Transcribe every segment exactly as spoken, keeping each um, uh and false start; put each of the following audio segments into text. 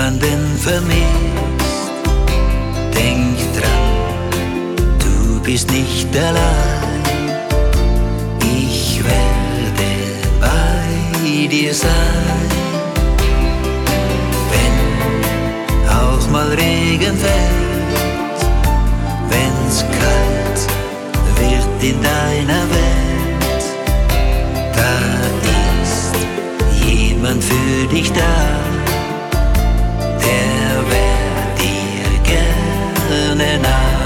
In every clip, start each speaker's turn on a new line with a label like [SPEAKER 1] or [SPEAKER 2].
[SPEAKER 1] jemanden vermisst, denk dran, du bist nicht allein. Ich werde bei dir sein. Wenn auch mal Regen fällt, wenn's kalt wird in deiner Welt, da ist jemand für dich da, der wär dir gerne nah.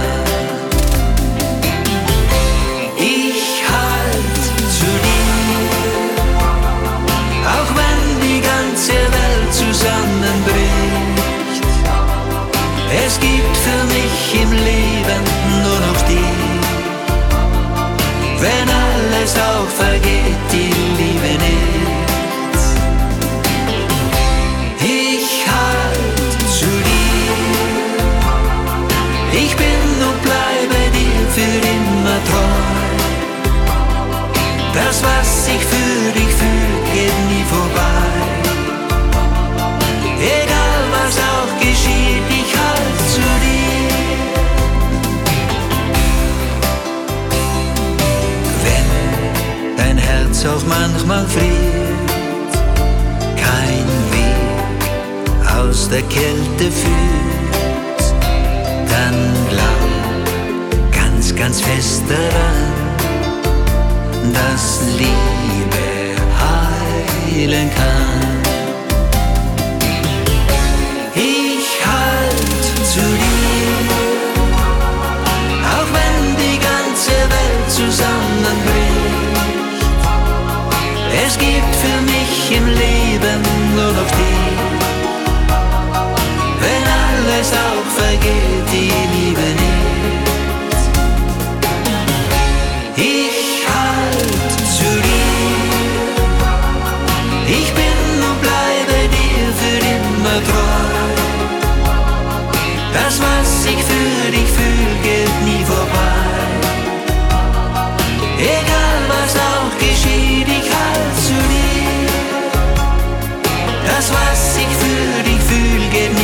[SPEAKER 1] Ich halt zu dir, auch wenn die ganze Welt zusammenbricht. Es gibt für mich im Leben nur noch dich. Wenn alles auch vergeht, die Liebe nicht. Ich halt zu dir, ich bin und bleibe dir für immer treu. Das, was ich für dich fühl, geht nie vorbei. Egal was auch geschieht, ich halt zu dir. Wenn dein Herz auch manchmal friert, kein Weg aus der Kälte führt, dann glaub ganz, ganz fest daran, dass Liebe heilen kann. Ich halt zu dir, auch wenn die ganze Welt zusammenbricht. Es gibt für mich im Leben nur noch dich. Wenn alles auch vergeht, die Liebe nicht. Ich halt zu dir, ich bin und bleibe dir für immer treu. Das, was ich für dich fühl, geht nie vorbei. Egal was auch geschieht, ich halt zu dir. Das, was ich für dich fühl, geht nie vorbei.